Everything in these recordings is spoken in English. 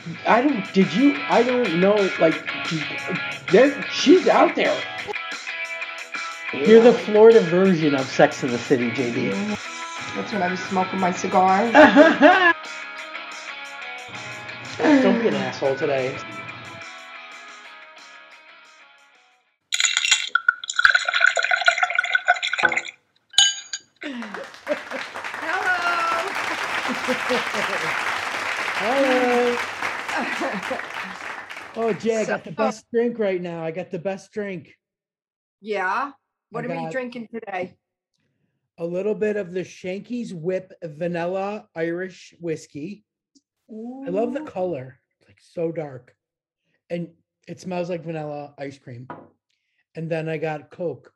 I don't know, like, she's out there. You're the Florida version of Sex and the City, JD. That's when I was smoking my cigar. Don't be an asshole today. Hello. Oh, Jay, I got the best drink right now. I got the best drink. Yeah? What are we drinking today? A little bit of the Shanky's Whip Vanilla Irish Whiskey. Ooh. I love the color. It's like so dark. And it smells like vanilla ice cream. And then I got Coke.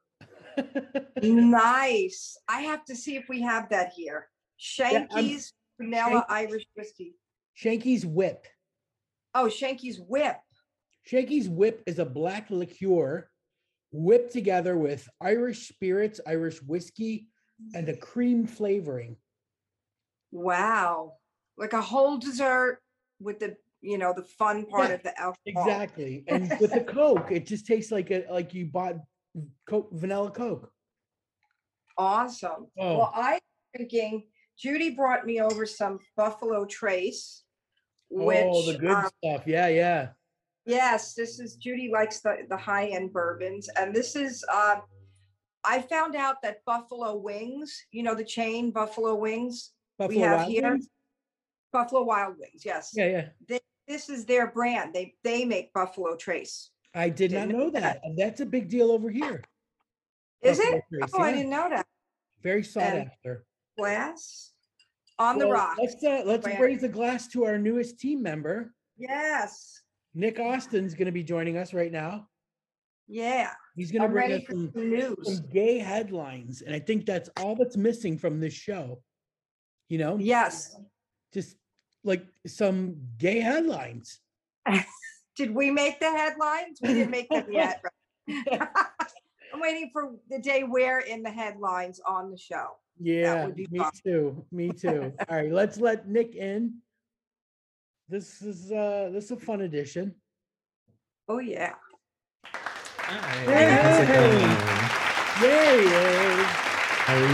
Nice. I have to see if we have that here. Shanky's Vanilla Irish Whiskey. Shanky's Whip. Oh, Shanky's Whip. Shanky's Whip is a black liqueur whipped together with Irish spirits, Irish whiskey, and a cream flavoring. Wow. Like a whole dessert with the, the fun part of the alcohol. Exactly. And with the Coke, it just tastes like you bought Coke, vanilla Coke. Awesome. Oh. Well, I'm drinking, Judy brought me over some Buffalo Trace, which the good stuff. Yeah. Yes, Judy likes the high-end bourbons. And this is, I found out that Buffalo Wings, the chain Buffalo Wings we have here. Wings? Buffalo Wild Wings, yes. Yeah. This is their brand. They make Buffalo Trace. I didn't know that. And that's a big deal over here. Is Buffalo it? Trace, I didn't know that. Very sought after. Glass on the rock. Let's raise a glass to our newest team member. Yes. Nick Austin's going to be joining us right now. Yeah. He's going to bring us some gay headlines. And I think that's all that's missing from this show. Yes. Just like some gay headlines. Did we make the headlines? We didn't make them yet. I'm waiting for the day we're in the headlines on the show. Yeah, me too. All right, let's let Nick in. This is a fun edition. Oh yeah. Hi. Hey. How's it going? Yay. How are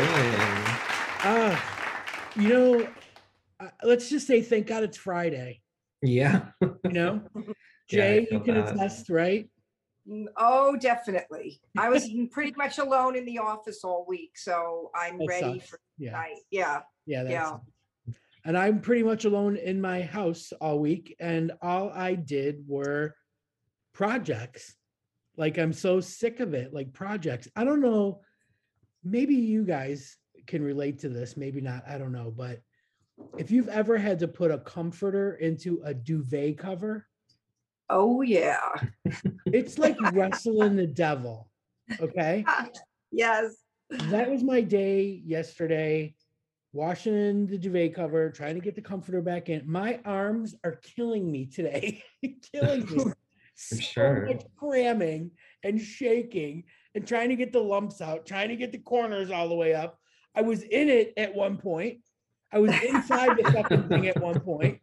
you both doing? Let's just say thank God it's Friday. Yeah. Jay, you can attest, right? Oh, definitely. I was pretty much alone in the office all week, so I'm ready for tonight. Yeah. And I'm pretty much alone in my house all week, and all I did were projects. Like, I'm so sick of it, like projects. I don't know, maybe you guys can relate to this, maybe not, I don't know, but if you've ever had to put a comforter into a duvet cover. Oh, yeah. It's like wrestling the devil. Okay. Yes. That was my day yesterday, washing the duvet cover, trying to get the comforter back in. My arms are killing me today. Killing me. Sure. Much cramming and shaking and trying to get the lumps out, trying to get the corners all the way up. I was in it at one point. I was inside the fucking thing at one point.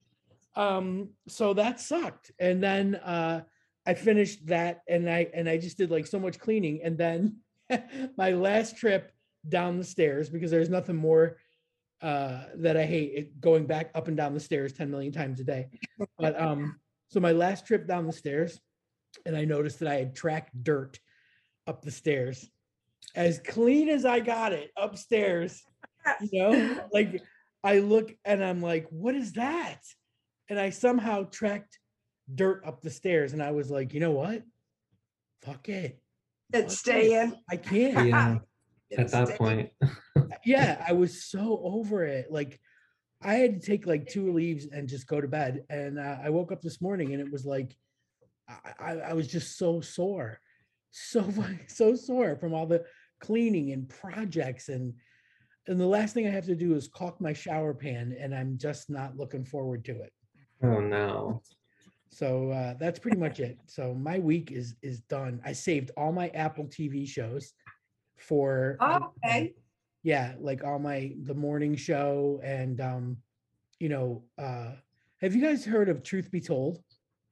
So that sucked. And then I finished that and I just did like so much cleaning. And then my last trip down the stairs, because there's nothing more that I hate, going back up and down the stairs 10 million times a day. But so my last trip down the stairs, and I noticed that I had tracked dirt up the stairs. As clean as I got it upstairs, like I look and I'm like, what is that? And I somehow tracked dirt up the stairs, and I was like, you know what? Fuck it. Let's stay in. I can't. Yeah. At that point. Yeah, I was so over it. Like, I had to take like 2 leaves and just go to bed. And I woke up this morning and it was like, I was just so sore, so sore from all the cleaning and projects. And the last thing I have to do is caulk my shower pan, and I'm just not looking forward to it. Oh no. So that's pretty much it. So my week is done. I saved all my Apple TV shows for like all the morning show and Have you guys heard of Truth Be Told?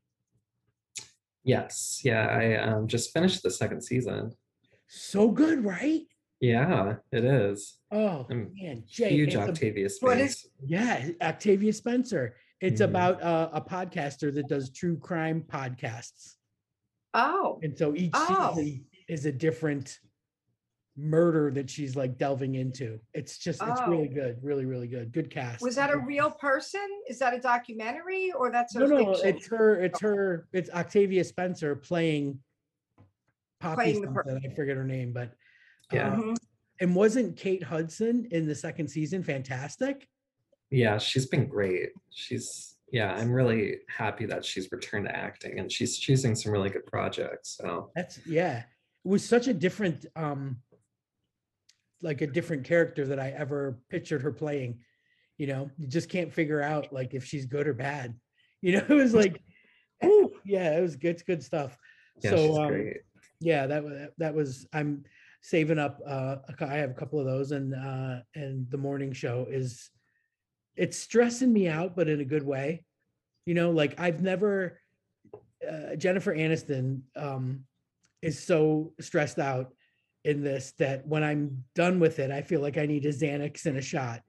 Yes. Yeah. I just finished the second season. So good, right? Yeah, it is. Oh I'm man, Jay, huge it's a Octavia What is? Spence. yeah, Octavia Spencer. It's Mhm. about a podcaster that does true crime podcasts. Oh, And so each season is a different murder that she's like delving into. It's really good, really, really good. Good cast. Was that a real person? Is that a documentary or that's a No, fiction? it's Octavia Spencer playing Poppy Playing the something. I forget her name, but Yeah. and wasn't Kate Hudson in the second season fantastic? Yeah, she's been great. I'm really happy that she's returned to acting and she's choosing some really good projects. So It was such a different like a different character that I ever pictured her playing. You just can't figure out like if she's good or bad. It was like, ooh, yeah, it was good. It's good stuff. yeah, So she's great. yeah, that was I'm saving up. I have a couple of those, and the morning show it's stressing me out, but in a good way. Like I've never Jennifer Aniston is so stressed out in this that when I'm done with it, I feel like I need a Xanax and a shot,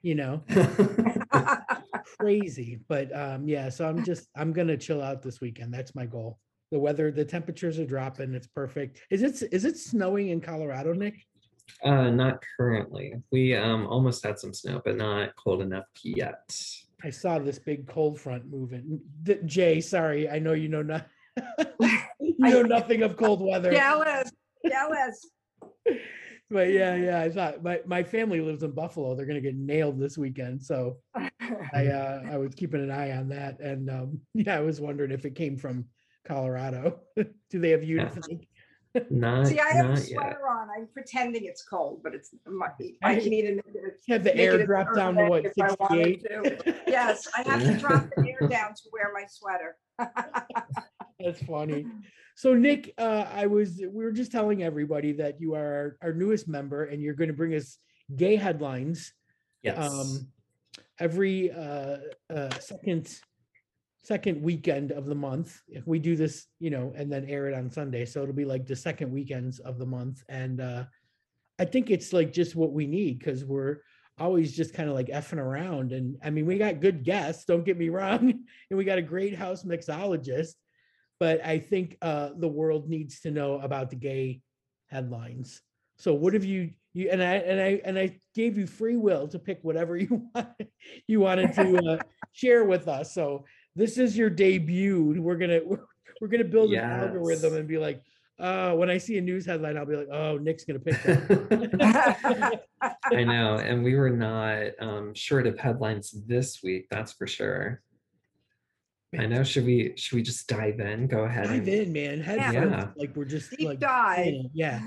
crazy. But yeah, so I'm gonna chill out this weekend. That's my goal. The temperatures are dropping. It's perfect. Is it snowing in Colorado, Nick? Not currently. We almost had some snow, but not cold enough yet. I saw this big cold front moving. Jay, sorry, I know you know not you know nothing of cold weather. Jealous. But yeah, I thought my family lives in Buffalo. They're gonna get nailed this weekend. So I was keeping an eye on that. And yeah, I was wondering if it came from Colorado. Do they have units? Not See, I have a not sweater yet. on. I'm pretending it's cold, but I can eat it. Have the air drop down to what, 68? Yes, I have to drop the air down to wear my sweater. That's funny. So Nick, we were just telling everybody that you are our newest member and you're going to bring us gay headlines. Yes. Every second weekend of the month. If we do this, and then air it on Sunday. So it'll be like the second weekends of the month. And I think it's like just what we need because we're always just kind of like effing around. And I mean, we got good guests, don't get me wrong. And we got a great house mixologist. But I think the world needs to know about the gay headlines. So what have you and I gave you free will to pick whatever you wanted to share with us. So this is your debut. We're gonna build an algorithm and be like, when I see a news headline, I'll be like, oh, Nick's gonna pick that. I know, and we were not short of headlines this week. That's for sure. I know. Should we just dive in? Go ahead. Dive in, man. Head first. Like we're just deep like dive. Yeah.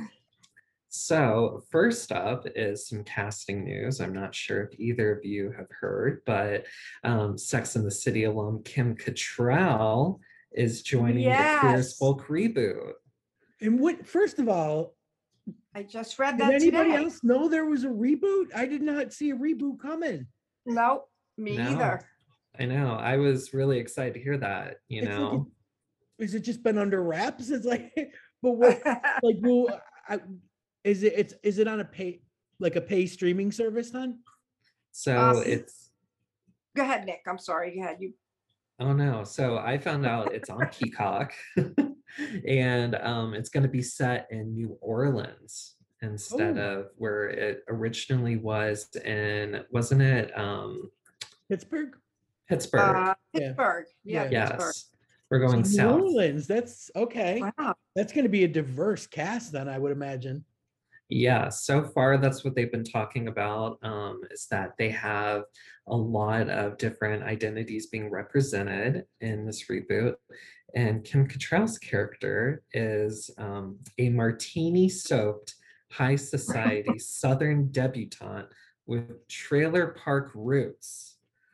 So first up is some casting news. I'm not sure if either of you have heard, but Sex and the City alum Kim Cattrall is joining the Queer as Folk reboot. And first of all, I just read that. Did anybody else know there was a reboot? I did not see a reboot coming. Nope, me either. I know. I was really excited to hear that. Has it just been under wraps? It's like, but what? Like, well, is it on a pay streaming service then? So it's. Go ahead, Nick. I'm sorry. Go ahead. You. Oh no! So I found out it's on Peacock, and it's going to be set in New Orleans instead of where it originally was in. Wasn't it? Pittsburgh. Pittsburgh. Pittsburgh. Yeah. Yes. Pittsburgh. We're going south. New Orleans. That's okay. Wow. That's going to be a diverse cast then, I would imagine. Yeah, so far that's what they've been talking about, is that they have a lot of different identities being represented in this reboot. And Kim Cattrall's character is a martini-soaked high society Southern debutante with trailer park roots.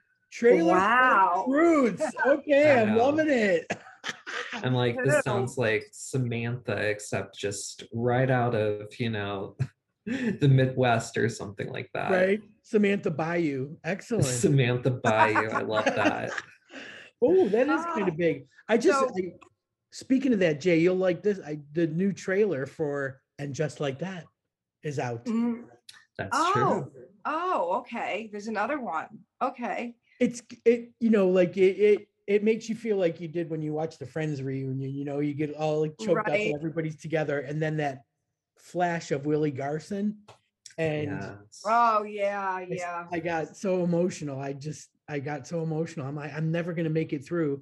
Park roots. Okay, I'm loving it. I'm like, this sounds like Samantha, except just right out of, the Midwest or something like that. Right. Samantha Bayou. Excellent. Samantha Bayou. I love that. Oh, that is kind of big. So- Speaking of that, Jay, you'll like this. The new trailer for And Just Like That is out. Mhm. That's true. Okay. There's another one. Okay. It makes you feel like you did when you watch the Friends reunion. You get all like choked up Right. and everybody's together, and then that flash of Willie Garson, and Yes. Oh yeah. I got so emotional. I got so emotional. I'm like, I'm never gonna make it through.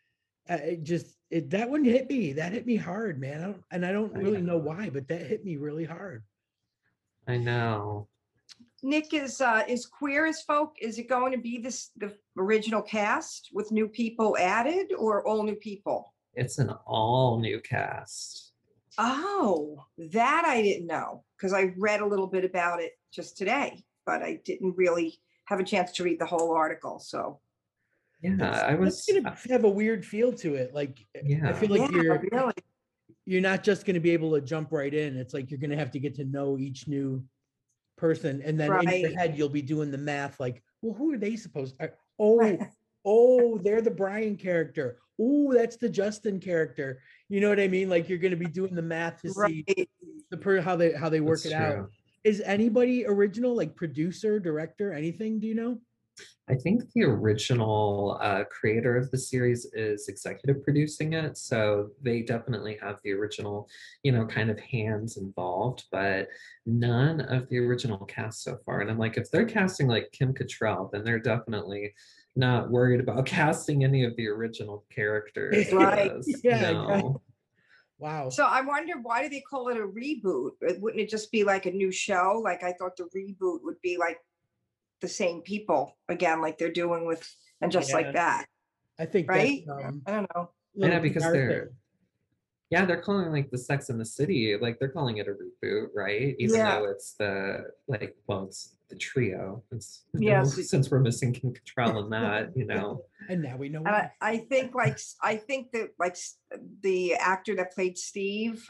That one hit me. That hit me hard, man. I don't really know why, but that hit me really hard. I know. Nick, is Queer as Folk, is it going to be the original cast with new people added or all new people? It's an all new cast. Oh, that I didn't know because I read a little bit about it just today, but I didn't really have a chance to read the whole article. So Yeah, It's gonna have a weird feel to it. Like I feel like really. you're not just gonna be able to jump right in. It's like you're gonna have to get to know each new person, and then in your Right. head you'll be doing the math. Like, well, who are they supposed? Right. Oh, they're the Brian character. Oh, that's the Justin character. You know what I mean? Like you're gonna be doing the math to see how they work That's it out. true. Is anybody original, like producer, director, anything? Do you know? I think the original creator of the series is executive producing it. So they definitely have the original, kind of hands involved, but none of the original cast so far. And I'm like, if they're casting like Kim Cattrall, then they're definitely not worried about casting any of the original characters. Right. Yeah. No. Wow. So I wonder, why do they call it a reboot? Wouldn't it just be like a new show? Like I thought the reboot would be like the same people again, like they're doing with And Just Like That. I think right. That's, I don't know. Yeah, because PR they're thing. they're calling like the Sex and the City, like they're calling it a reboot, right? Even though it's it's the trio. It's since we're missing Kim Cattrall in that, And now we know. I think that the actor that played Steve,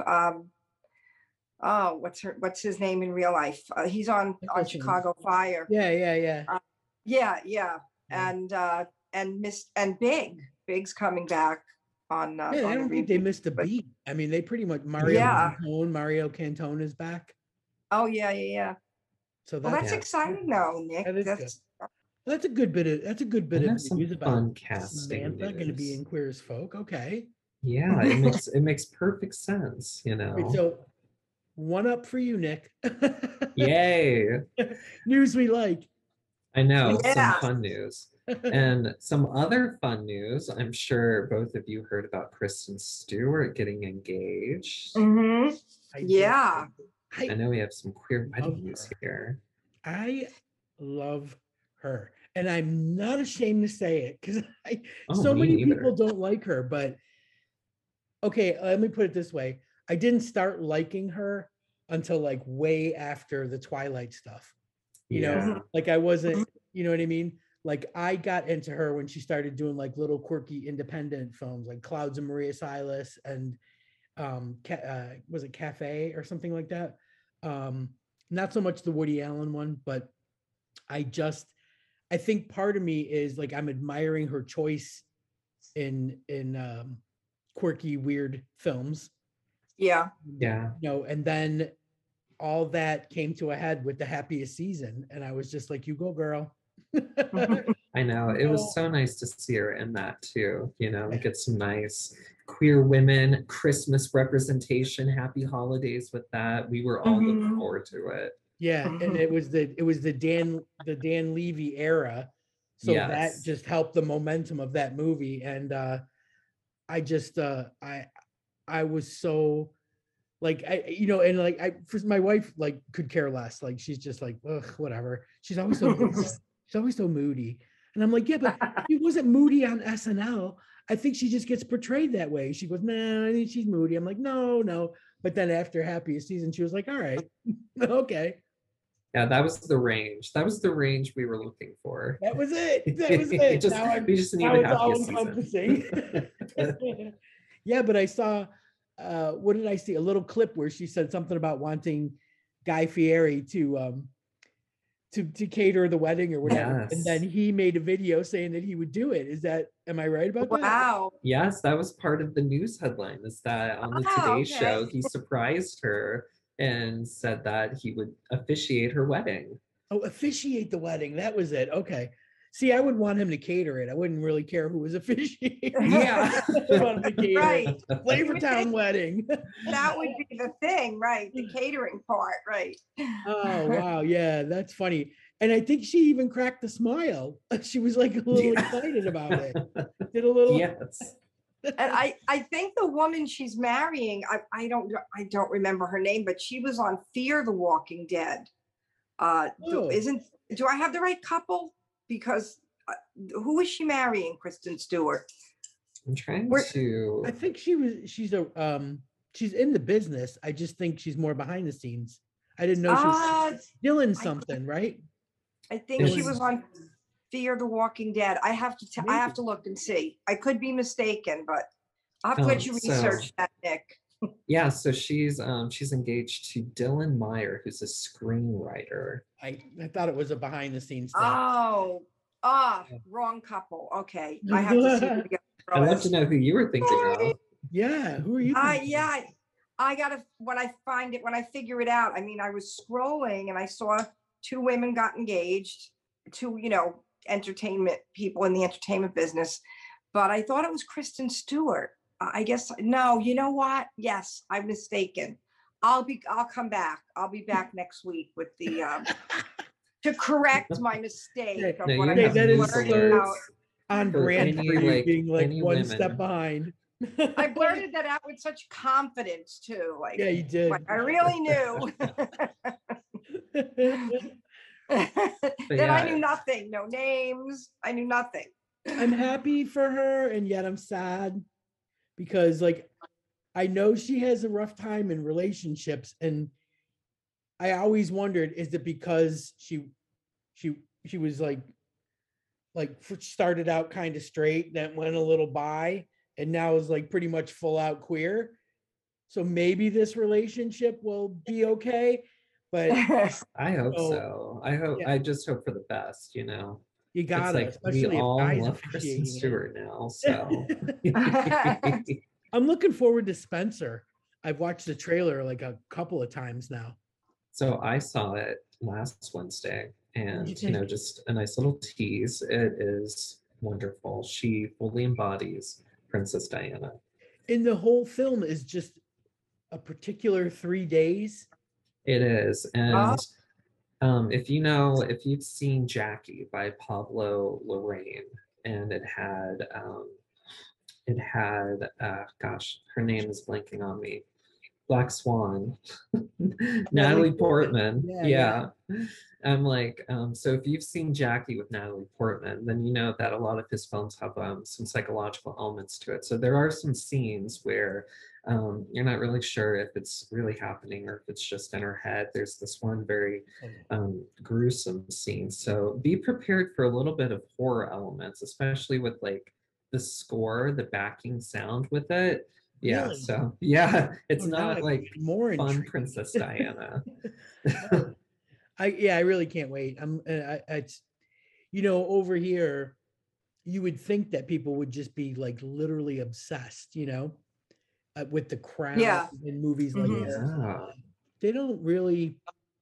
what's his name in real life? He's on Chicago Fire. Yeah. And Big's coming back on. I don't think they missed a beat. I mean, they pretty much Mario Cantone is back. Oh yeah. So that's exciting though, Nick. That's a good bit of news about fun casting. Samantha going to be in Queer as Folk. Okay. Yeah, it makes perfect sense, So one up for you, Nick. Yay. News we like. I know, some fun news. And some other fun news, I'm sure both of you heard about Kristen Stewart getting engaged. Mm-hmm. I know we have some queer wedding news here. I love her. And I'm not ashamed to say it because so many people don't like her. But okay, let me put it this way. I didn't start liking her until like way after the Twilight stuff. You know, like I wasn't, you know what I mean? Like I got into her when she started doing like little quirky independent films like Clouds of Maria Silas and was it Cafe or something like that? Not so much the Woody Allen one, but I think part of me is like I'm admiring her choice in quirky, weird films. Yeah. And then all that came to a head with The Happiest Season, and I was just like, "You go, girl." I know, it was so nice to see her in that too. Get some nice queer women Christmas representation. Happy holidays with that. We were all looking forward to it. Yeah, and it was the Dan Levy era, so that just helped the momentum of that movie. And I was so like for my wife like could care less. Like she's just like, ugh, whatever. She's always so moody, and I'm like, yeah, but she wasn't moody on SNL. I think she just gets portrayed that way. She goes, nah, I think she's moody. I'm like, no. But then after Happiest Season, she was like, all right, okay. Yeah, that was the range. That was the range we were looking for. That was it. We just need a Happiest Season. Yeah, but I saw, what did I see? A little clip where she said something about wanting Guy Fieri to to cater the wedding or whatever. And then Yes. he made a video saying that he would do it. Am I right about that? Wow. Yes, that was part of the news headline, is that on the Oh, Today okay. Show, he surprised her and said that he would officiate her wedding. Oh, officiate the wedding. That was it. Okay. See, I would want him to cater it. I wouldn't really care who was officiating. Yeah. I want him to cater it. Right. Flavortown wedding. That would be the thing, right? The catering part, right? Oh, wow. Yeah, that's funny. And I think she even cracked a smile. She was like a little excited about it. Did a little. Yes. And I think the woman she's marrying, I don't remember her name, but she was on Fear the Walking Dead. Do I have the right couple? Because who is she marrying? Kristen Stewart. I'm trying to. I think she's in the business. I just think she's more behind the scenes. I didn't know she was Dylan something, right? I think she was on Fear the Walking Dead. I have to look and see. I could be mistaken, but I'll have to let you research that, Nick. Yeah, so she's engaged to Dylan Meyer, who's a screenwriter. I thought it was a behind the scenes thing. Oh, wrong couple. Okay, I have to see who the I'd love to know who you were thinking of. Yeah, who are you thinking? Yeah, I gotta, when I figure it out. I mean, I was scrolling and I saw two women got engaged, two, entertainment people in the entertainment business, but I thought it was Kristen Stewart. I guess, no, you know what? Yes, I'm mistaken. I'll come back. I'll be back next week with the, to correct my mistake of what I blurted out. On brand for you, being like one step behind. I blurted that out with such confidence too. Like, yeah, you did. Like I really knew. Then I knew nothing. No names. I knew nothing. I'm happy for her, and yet I'm sad because, like, I know she has a rough time in relationships, and I always wondered, is it because she was like started out kind of straight, then went a little bi, and now is like pretty much full out queer. So maybe this relationship will be okay, but I hope so. I just hope for the best, You gotta, like, especially we all if guys love Kristen Stewart now. So I'm looking forward to Spencer. I've watched the trailer like a couple of times now. So I saw it last Wednesday, and just a nice little tease. It is wonderful. She fully embodies Princess Diana. And the whole film is just a particular 3 days. It is. And if you've seen Jackie by Pablo Larraín, and it had her name is blanking on me. Black Swan, Natalie Portman. Yeah. I'm like, so if you've seen Jackie with Natalie Portman, then you know that a lot of his films have some psychological elements to it. So there are some scenes where you're not really sure if it's really happening or if it's just in her head. There's this one very gruesome scene. So be prepared for a little bit of horror elements, especially with like the score, the backing sound with it. Yeah, really? So yeah, it's not like more fun Princess Diana. I really can't wait. It's over here, you would think that people would just be like literally obsessed, with The Crown and movies like that. They don't really.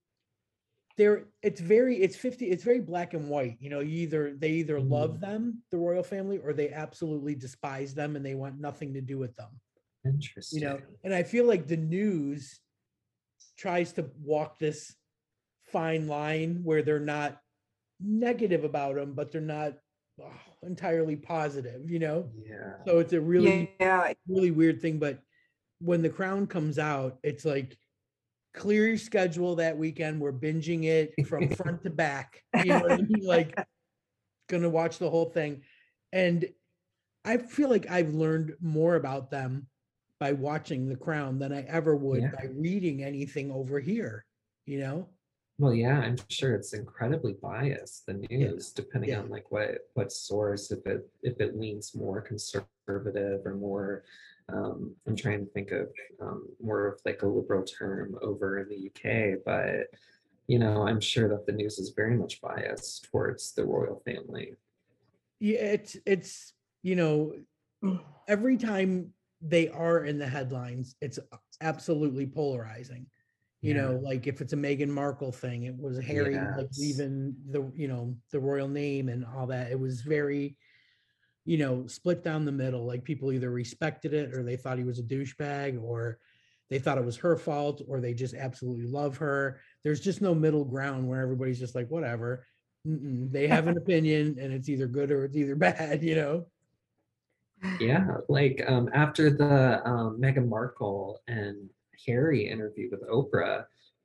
It's very black and white. They either love them, the royal family, or they absolutely despise them and they want nothing to do with them. Interesting. And I feel like the news tries to walk this fine line where they're not negative about them, but they're not entirely positive, Yeah. So it's a really weird thing. But when The Crown comes out, it's like, clear your schedule that weekend. We're binging it from front to back. You know what I mean? Like, gonna watch the whole thing. And I feel like I've learned more about them by watching The Crown than I ever would by reading anything over here, Well, yeah, I'm sure it's incredibly biased, the news, depending on like what source, if it leans more conservative or more, I'm trying to think of more of like a liberal term over in the UK, but I'm sure that the news is very much biased towards the royal family. Yeah, it's every time they are in the headlines, it's absolutely polarizing. Yeah. Like if it's a Meghan Markle thing, it was Harry like Yes. leaving the royal name and all that. It was very, split down the middle. Like people either respected it or they thought he was a douchebag, or they thought it was her fault, or they just absolutely love her. There's just no middle ground where everybody's just like, whatever. They have an opinion and it's either good or it's either bad. Yeah, like after the Meghan Markle and Harry interview with Oprah,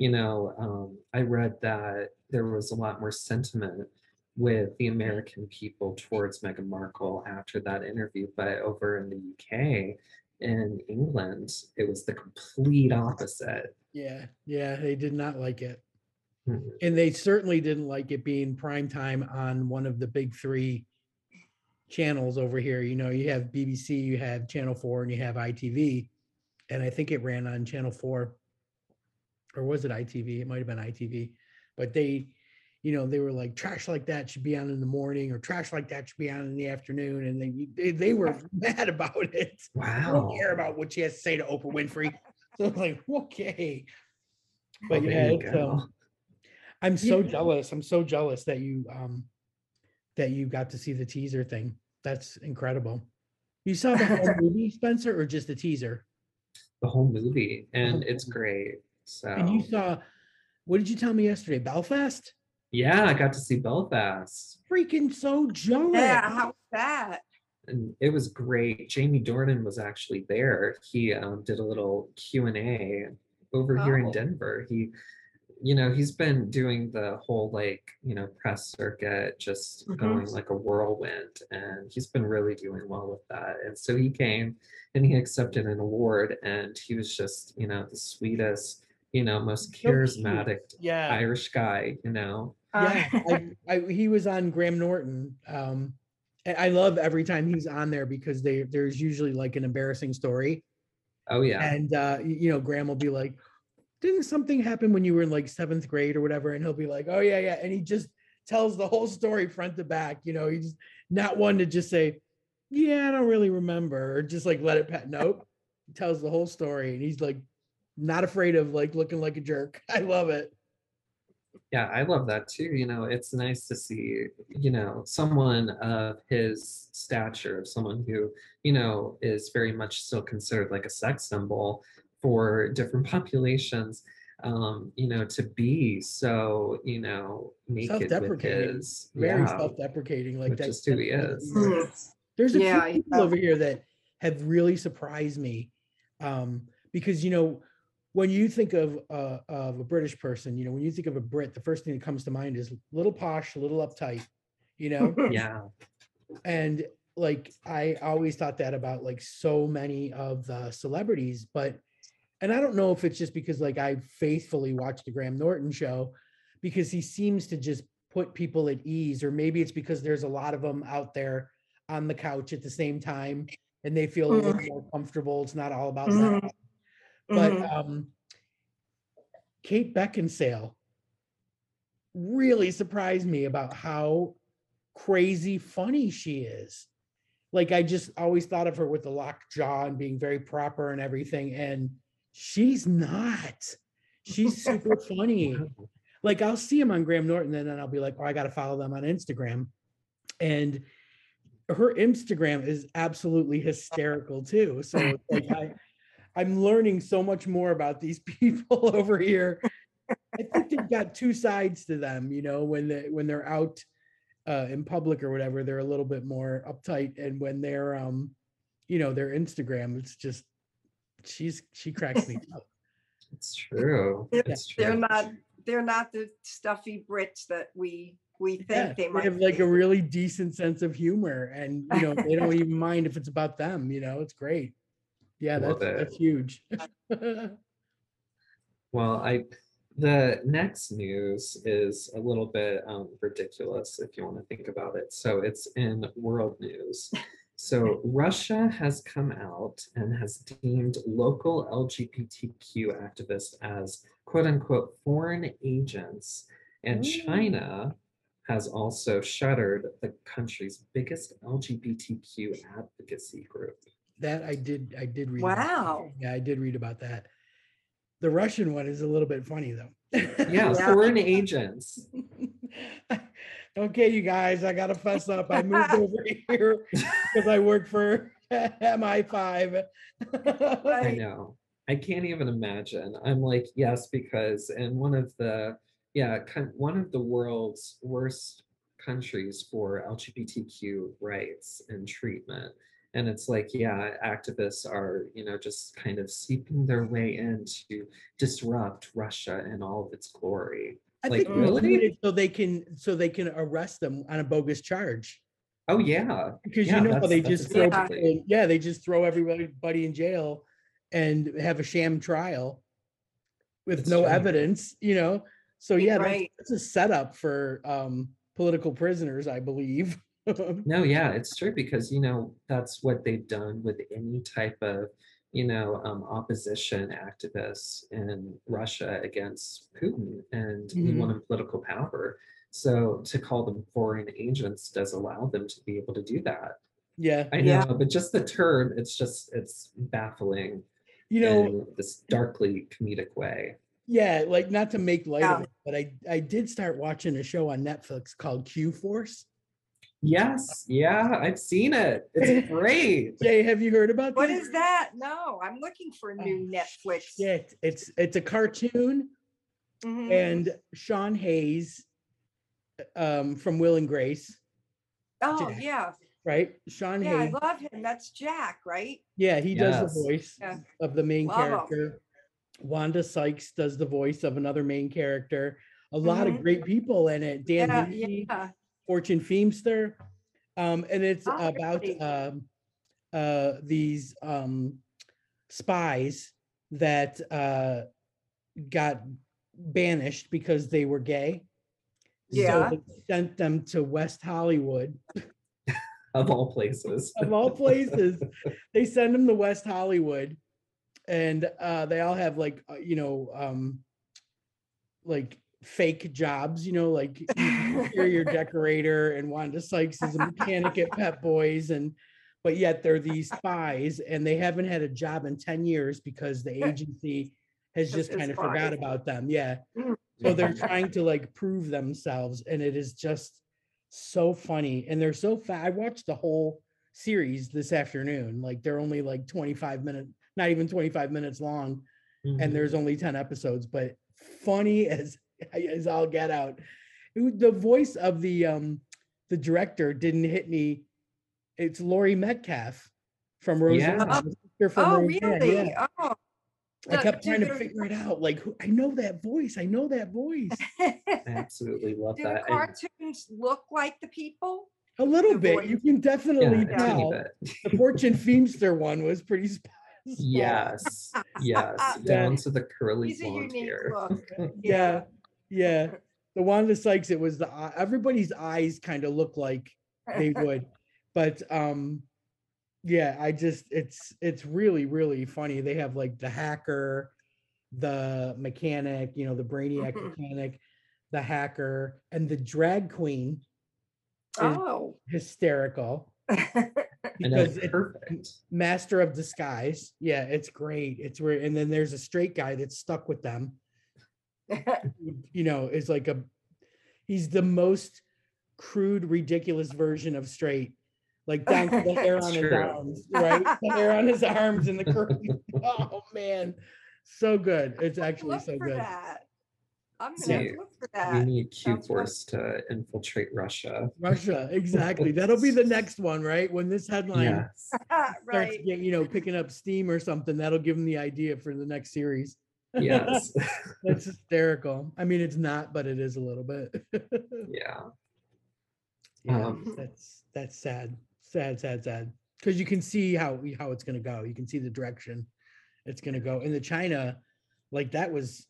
I read that there was a lot more sentiment with the American people towards Meghan Markle after that interview, but over in the UK, in England, it was the complete opposite. Yeah, they did not like it. Mhm. And they certainly didn't like it being prime time on one of the big three channels over here. You have BBC, you have Channel 4, and you have ITV. And I think it ran on Channel 4, or was it ITV? It might have been ITV. But they were like, trash like that should be on in the morning, or trash like that should be on in the afternoon. And they were mad about it. I don't Wow. care about what she has to say to Oprah Winfrey. So I'm like, okay. Well, But there yeah, you it's, go. I'm so jealous. I'm so jealous that you got to see the teaser thing. That's incredible. You saw the whole movie, Spencer, or just the teaser? The whole movie, The and whole it's movie. great. And you So, saw, what did you tell me yesterday? Belfast? yeah, I got to see Belfast. Freaking so jealous. Yeah, how was that? And it was great. Jamie Dornan was actually there. He did a little Q&A over here in Oh. Denver. He's been doing the whole press circuit, just going like a whirlwind, and he's been really doing well with that. And so he came and he accepted an award, and he was just, the sweetest, most So cute. charismatic Yeah. Irish guy. Yeah. He was on Graham Norton. I love every time he's on there because there's usually like an embarrassing story. Oh yeah. And Graham will be like, didn't something happen when you were in like seventh grade or whatever? And he'll be like, oh yeah, yeah. And he just tells the whole story front to back. He's not one to just say, yeah, I don't really remember, or just like let it pass. Nope. He tells the whole story, and he's like not afraid of like looking like a jerk. I love it. Yeah, I love that too. It's nice to see, someone of his stature, someone who, is very much still considered like a sex symbol for different populations, to be so, naked with Self-deprecating, his, very yeah, self-deprecating. Like with just who he is. there's a few Yeah, people over here that have really surprised me, because when you think of a British person, when you think of a Brit, the first thing that comes to mind is little posh, a little uptight, Yeah. and like I always thought that about like so many of the celebrities, and I don't know if it's just because like I faithfully watched the Graham Norton show, because he seems to just put people at ease, or maybe it's because there's a lot of them out there on the couch at the same time and they feel a little more comfortable. It's not all about them. But Kate Beckinsale really surprised me about how crazy funny she is. Like I just always thought of her with the locked jaw and being very proper and everything, and she's not. She's super funny. Like I'll see him on Graham Norton, and then I'll be like, oh, I got to follow them on Instagram. And her Instagram is absolutely hysterical too. So like I'm learning so much more about these people over here. I think they've got two sides to them, when they're out in public or whatever, they're a little bit more uptight, and when they're their Instagram, it's just she cracks me up. It's true. It's true. They're not the stuffy Brits that we think they might. They have like a really decent sense of humor, and they don't even mind if it's about them. It's great. Yeah, that's huge. Well, the next news is a little bit ridiculous if you want to think about it. So it's in world news. So Russia has come out and has deemed local LGBTQ activists as quote unquote foreign agents. And Ooh, China has also shuttered the country's biggest LGBTQ advocacy group. that I did read about. Wow. Yeah, I did read about that. The Russian one is a little bit funny though. Yeah, Yeah. foreign agents. Okay, you guys, I gotta fess up. I moved over here because I work for MI5. I Right. know. I can't even imagine. I'm like, yes, because in one of the, yeah, one of the world's worst countries for LGBTQ rights and treatment. And it's like, yeah, activists are, just kind of seeping their way in to disrupt Russia in all of its glory. I Like, think they're doing really? it so they can arrest them on a bogus charge. Oh yeah. Because you Yeah, know how they that's just throw Yeah. exactly. people, yeah, they just throw everybody in jail and have a sham trial with It's no true. evidence, you know. So yeah, Right. that's a setup for political prisoners, I believe. No, yeah, it's true because that's what they've done with any type of opposition activists in Russia against Putin and he Mhm. wanted political power. So to call them foreign agents does allow them to be able to do that. Yeah. I Yeah. know, but just the term, it's baffling You know, in this darkly comedic way. yeah, like not to make light of Yeah. it, but I did start watching a show on Netflix called Q Force. Yes, yeah, I've seen it. It's great. Jay, have you heard about What this? is that? No, I'm looking for new Netflix. Shit, it's a cartoon, Mhm. and Sean Hayes from Will and Grace, Oh, Jack, yeah. right? Sean Yeah, I Hayes. love him. That's Jack, right? Yeah, he does the Yes. voice Yeah. of the main Love him. character. Wanda Sykes does the voice of another main character. A lot of Mhm. great people in it. Dan Yeah, Vinci, yeah. Fortune Feimster. And it's Oh, about really? these spies that got banished because they were gay. So Yeah. they sent them to West Hollywood. Of all places. Of all places, they send them to West Hollywood, and they all have like like fake jobs, like he's an interior decorator and Wanda Sykes is a mechanic at Pep Boys, but yet they're these spies and they haven't had a job in 10 years because the agency has Just just kind as of forgot spies. about them. Yeah. Mm. So they're trying to like prove themselves, and it is just so funny. And they're so fat. I watched the whole series this afternoon. Like they're only like 25 minutes, not even 25 minutes long, and there's Mhm. only 10 episodes, but funny as I'll get out. The voice of the director didn't hit me. It's Laurie Metcalf from Roseanne. Yeah, Oh, The sister from oh, Roseanne. Yeah. really? Oh. I kept Do trying to the figure it out. Like, I know that voice. I know that voice. I absolutely love do the that. cartoons look like the people? A little The bit. voice. You can definitely Yeah, a teeny tell. bit. The Fortune Feimster one was pretty spot. Yes, yes, Yeah. down to the curly He's a blonde unique hair. look. Yeah. Yeah. The Wanda Sykes, it was everybody's eyes kind of look like they would. But yeah, it's really, really funny. They have like the hacker, the mechanic, the brainiac mechanic, the hacker, and the drag queen is Oh. hysterical I know, because it's perfect. master of disguise. Yeah, it's great. It's where, and then there's a straight guy that's stuck with them. Is like he's the most crude, ridiculous version of straight, like down to the hair It's on his true. arms, right? The hair on his arms and the curly. Oh man, so good. It's actually Look so for good. that. I'm gonna Yeah. have to look for We that. need Q Sounds fun. Force to infiltrate Russia. Russia, exactly. That'll be the next one, right? When this headline Yes. starts Right. getting, picking up steam or something, that'll give them the idea for the next series. Yes. That's hysterical. I mean, it's not, but it is a little bit. Yeah. Yeah, that's sad. Because you can see how it's gonna go. You can see the direction it's gonna go. In the China, like that was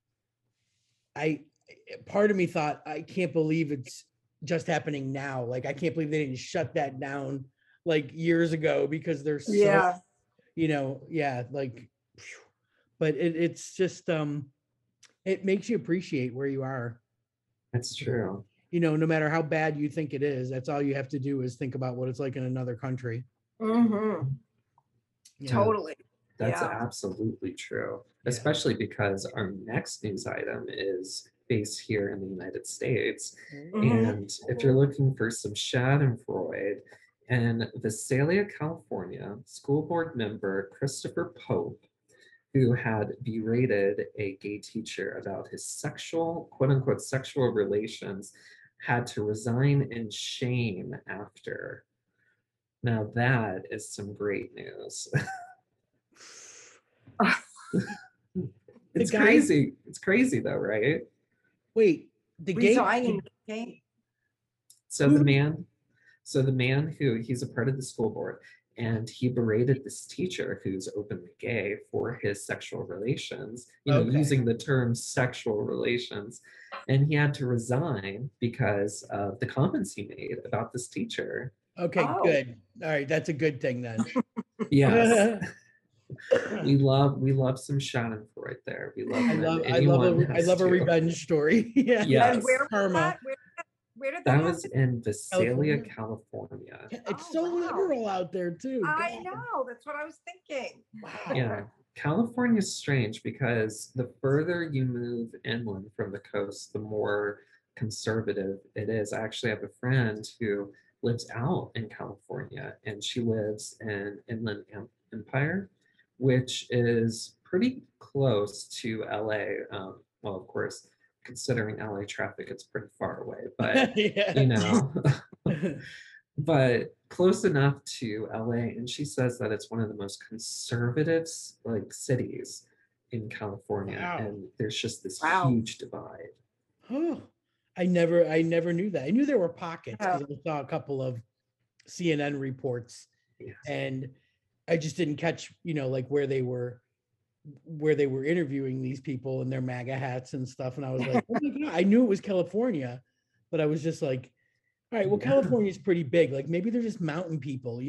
part of me thought, I can't believe it's just happening now. Like I can't believe they didn't shut that down like years ago because they're so, Yeah. like, but it's just, it makes you appreciate where you are. That's true. No matter how bad you think it is, that's all you have to do is think about what it's like in another country. Mm-hmm. Yeah. Totally. That's Yeah. absolutely true, Yeah. especially because our next news item is based here in the United States. Mhm. And if you're looking for some Schadenfreude, in Visalia, California, school board member Christopher Pope, who had berated a gay teacher about his sexual, quote unquote, sexual relations, had to resign in shame after. Now that is some great news. It's guy- crazy. It's crazy though, right? Wait, the gay, Resigning. Okay. So the man, so the man who he's a part of the school board, and he berated this teacher who's openly gay for his sexual relations, Okay. using the term sexual relations. And he had to resign because of the comments he made about this teacher. Okay, Oh. good. All right, that's a good thing then. Yes. We love some Schadenfreude there. We love I when love anyone I has love a to. revenge story. Yeah. Yes. And where was Karma. that? Where did that That was happen? in Visalia, California. California. It's Oh, so wow. liberal out there too. I God. know. That's what I was thinking. Wow. Yeah, California's strange because the further you move inland from the coast, the more conservative it is. I actually have a friend who lives out in California, and she lives in Inland Empire, which is pretty close to LA. Well, of course, considering LA traffic, it's pretty far away, but Yeah. but close enough to LA. And she says that it's one of the most conservative like cities in California. Wow. And there's just this Wow. huge divide. Oh, I never knew that. I knew there were pockets because I saw a couple of CNN reports, Yes. and I just didn't catch, like where they were interviewing these people in their MAGA hats and stuff. And I was like, oh my God, I knew it was California, but I was just like, all right, well, Yeah. California is pretty big. Like maybe they're just mountain people,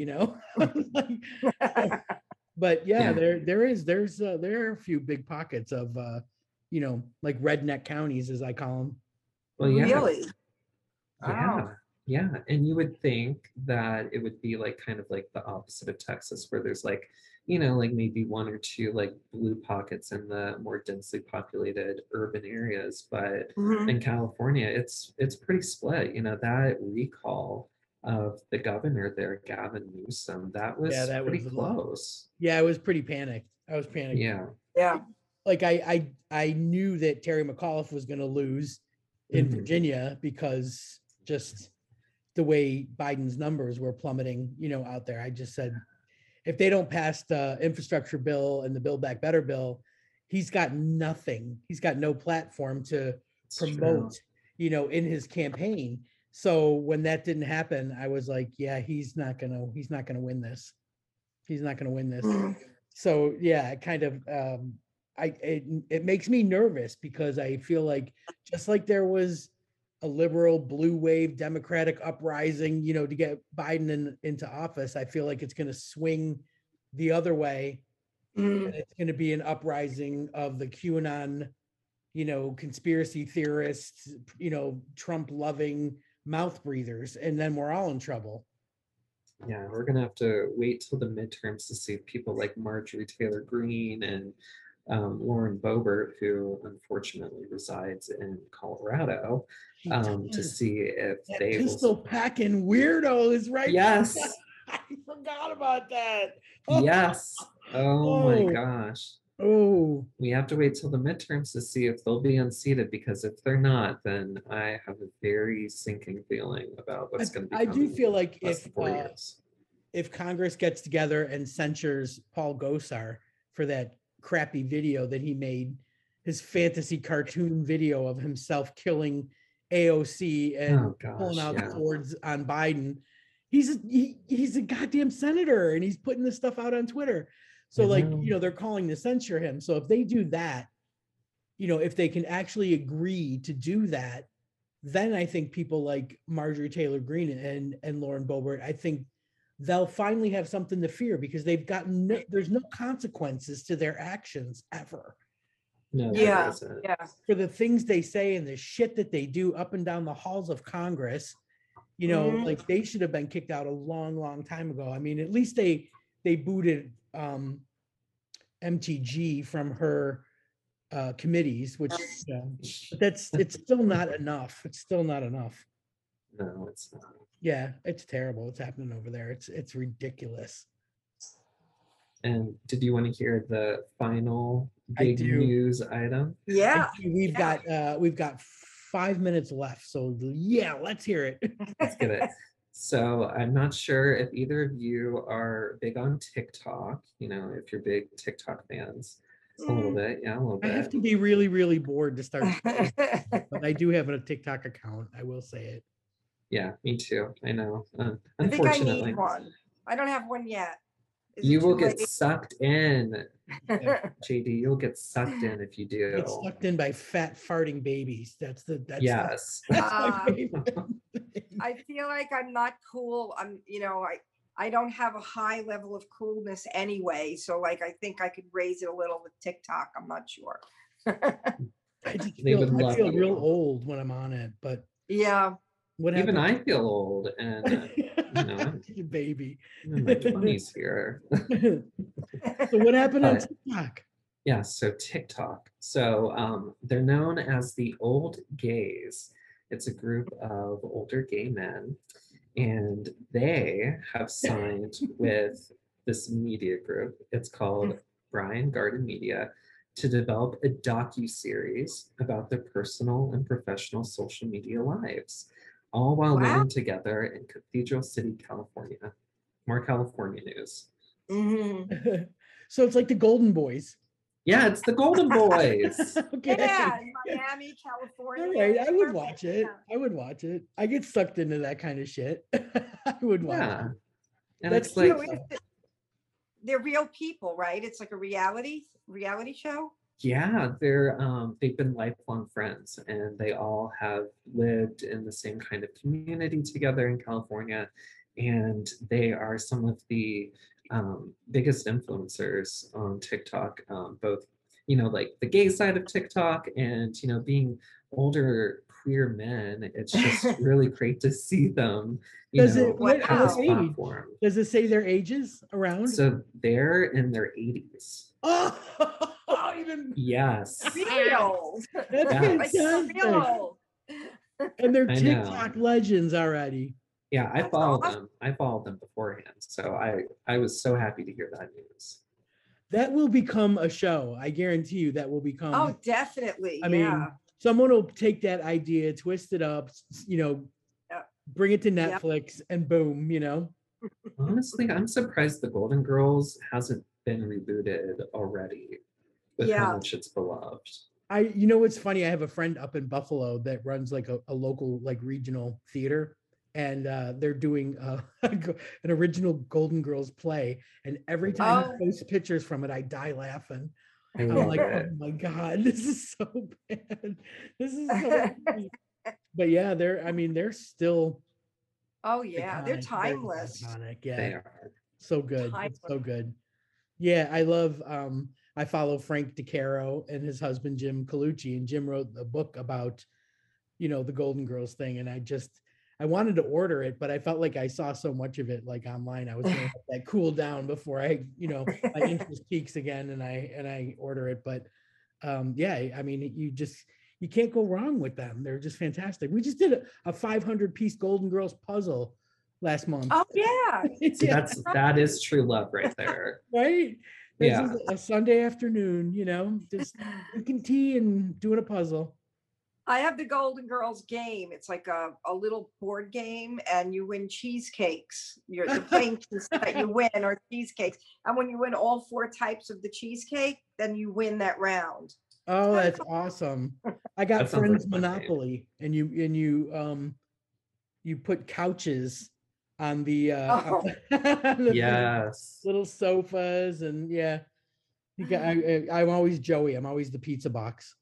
But yeah, Yeah. there are a few big pockets of like redneck counties, as I call them. Well, yeah. Really? Yeah. Wow. Yeah. And you would think that it would be like kind of like the opposite of Texas, where there's like, like maybe one or two like blue pockets in the more densely populated urban areas. But Mhm. in California, it's pretty split. That recall of the governor there, Gavin Newsom, that was that pretty was close. Yeah, I was pretty panicked. I was panicked. Yeah. Yeah. Like I knew that Terry McAuliffe was going to lose in Mhm. Virginia because just the way Biden's numbers were plummeting, out there. I just said, if they don't pass the infrastructure bill and the Build Back Better bill, he's got nothing. He's got no platform to It's promote, true. in his campaign. So when that didn't happen, I was like, yeah, he's not gonna win this. He's not gonna win this. Mhm. So yeah, it kind of it makes me nervous because I feel like just like there was a liberal blue wave Democratic uprising, to get Biden into office, I feel like it's going to swing the other way. Mhm. And it's going to be an uprising of the QAnon, conspiracy theorists, Trump loving mouth breathers, and then we're all in trouble. Yeah, we're gonna have to wait till the midterms to see people like Marjorie Taylor Greene and Lauren Boebert, who unfortunately resides in Colorado, to see if That they pistol will. packing weirdo is right. Yes. I forgot about that. Yes. Oh my Oh. gosh. Oh, We have to wait till the midterms to see if they'll be unseated, because if they're not, then I have a very sinking feeling about what's going to be I do coming feel like in less than 4 years. if Congress gets together and censures Paul Gosar for that crappy video that he made, his fantasy cartoon video of himself killing AOC and pulling out swords on Biden, he's a goddamn senator and he's putting this stuff out on Twitter. So they're calling to censure him. So if they do that, if they can actually agree to do that, then I think people like Marjorie Taylor Greene and Lauren Boebert, I think they'll finally have something to fear because they've gotten there's no consequences to their actions ever. No, there Yeah, isn't. yeah. For the things they say and the shit that they do up and down the halls of Congress, you know, Mhm. like they should have been kicked out a long time ago. I mean, at least they booted MTG from her committees, which you know, but it's still not enough. It's still not enough. No, it's not. Yeah, it's terrible. What's happening over there? It's ridiculous. And did you want to hear the final I big do. news item? Yeah. We've got 5 minutes left, so yeah, let's hear it. Let's get it. So I'm not sure if either of you are big on TikTok, you know, if you're big TikTok fans. A little bit, yeah, a little I bit. have to be really bored to start, but I do have a TikTok account. I will say it. Yeah, me too. I know. I think I Unfortunately, need one. I don't have one yet. Is you it will too get late? sucked in, JD. You'll get sucked in if you do. Get sucked in by fat farting babies. That's Yes. that's my Ah. favorite thing. I feel like I'm not cool. I don't have a high level of coolness anyway. So like, I think I could raise it a little with TikTok. I'm not sure. I just They would feel, I love feel real you. old when I'm on it, but Yeah. what Even happened? I feel old, and you know, I'm You baby. in my 20s here. So what happened on But- TikTok? Yeah, so TikTok. So they're known as the Old Gays. It's a group of older gay men, and they have signed with this media group. It's called Brian Garden Media to develop a docu-series about their personal and professional social media lives, all while Wow. living together in Cathedral City, California. More California news. Mhm. So it's like the Golden Boys. Yeah, it's the Golden Boys. Okay. Yeah, in Miami, California. All right, I would Perfect. watch it. Yeah. I would watch it. I get sucked into that kind of shit. I would watch Yeah. it. And That's it's like, So they're real people, right? It's like a reality show. yeah, they've been lifelong friends, and they all have lived in the same kind of community together in California, and they are some of the biggest influencers on TikTok, both, you know, like the gay side of TikTok, and you know, being older queer men. It's just really great to see them, you Does know, it what, have what this age? platform. Does it say their ages around? So they're in their 80s. Oh, even Yes. Really old. that's Yeah. Like real fantastic. old. And they're I know. TikTok legends already. Yeah, I That's followed awesome. them. I followed them beforehand. So I was so happy to hear that news. That will become a show. I guarantee you that will become. Oh, definitely. I Yeah. mean, someone will take that idea, twist it up, you know, Yeah. bring it to Yeah. Netflix, and boom, you know. Honestly, I'm surprised the Golden Girls hasn't been rebooted already with Yeah. how much it's beloved. You know what's funny? I have a friend up in Buffalo that runs like a local like regional theater, and they're doing an original Golden Girls play. And every time Oh. he posts pictures from it, I die laughing. I I'm love like, it. oh my god, this is so bad. This is so bad. But yeah, they're still Oh yeah, they're iconic, very timeless. iconic. They Yeah, are. so good. It's so good. Yeah, I love I follow Frank DeCaro and his husband Jim Colucci, and Jim wrote a book about, you know, the Golden Girls thing, and I wanted to order it, but I felt like I saw so much of it like online. I was gonna let that cool down before I, you know, my interest peaks again and I order it. But yeah, I mean, you can't go wrong with them. They're just fantastic. We just did a 500-piece Golden Girls puzzle last month. Oh yeah. So Yeah, that is true love right there. right? This Yeah. is a Sunday afternoon, you know, just drinking tea and doing a puzzle. I have the Golden Girls game. It's like a little board game, and you win cheesecakes. The playing pieces that you win are cheesecakes. And when you win all 4 types of the cheesecake, then you win that round. Oh, that's awesome. I got That sounds Friends like a fun game. Monopoly, and you put couches on the Oh. on the Yes. little sofas, and yeah. You got, I'm always Joey. I'm always the pizza box.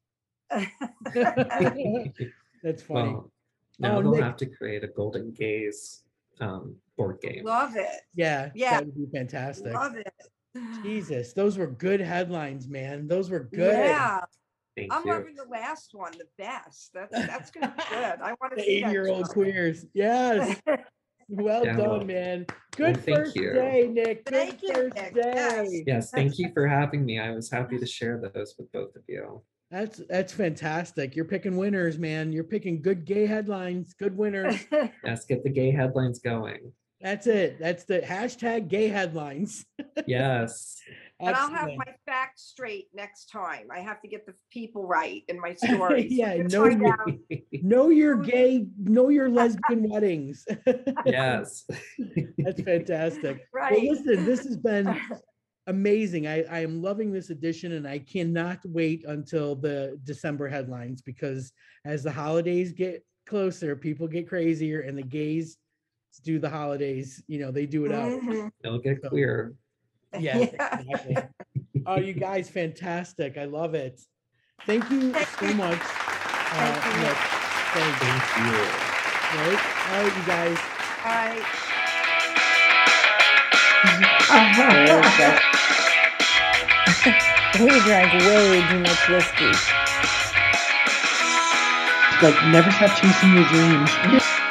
That's funny. Well, now Oh, they'll Nick. have to create a Golden Gaze board game. Love it. Yeah, Yeah. that would be fantastic. Love it. Jesus, those were good headlines, man. Those were good. Yeah. Thank I'm you. loving the last one the best. That's gonna be good. I want to The see that 80-year-old show. queers. Yes. Well Yeah, done, well, man. well, Good thank first you. day, Nick. Good Thank you, first Nick. day. Yes, thank you for having me. I was happy to share those with both of you. That's fantastic. You're picking winners, man. You're picking good gay headlines, good winners. Yes, get the gay headlines going. That's it. That's the hashtag gay headlines. Yes. And I'll have Excellent. my facts straight next time. I have to get the people right in my stories. Yeah, I'm gonna know find your, out. know your gay, know your lesbian weddings. Yes. That's fantastic. Right. Well, listen, this has been amazing. I am loving this edition, and I cannot wait until the December headlines, because as the holidays get closer, people get crazier, and the gays do the holidays. You know, they do it out. Mhm. It'll get So- queer. Yeah, Yeah. exactly. Oh, you guys, fantastic. I love it. Thank you so much. Thank you. Nick. Thank you. Thank you. Right? All right, you guys. All right. We drank way too much whiskey. Like, never stop chasing your dreams.